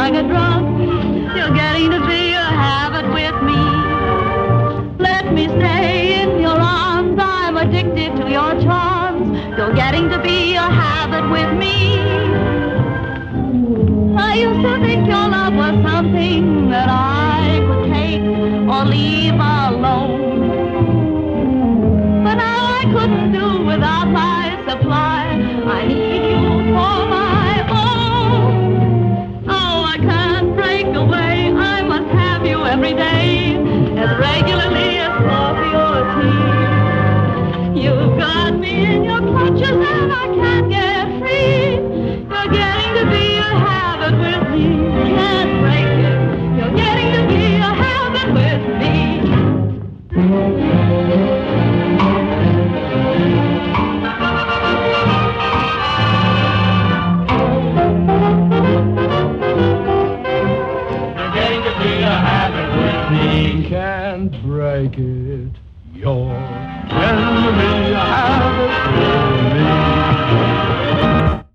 like a drug. You're getting to be a habit with me. Let me stay in your arms. I'm addicted to your charms. You're getting to be a habit with me. I used to think your love was something that I could take or leave alone. But now I couldn't do without my supply. I need you for my own. Oh, I can't break away. I must have you every day, as regularly as coffee or tea. You've got me in your clutches and I can't get free. You're getting to be a habit with me. Can't break it. You're getting to be a habit with me. Can't break it. You're getting to be a habit with me.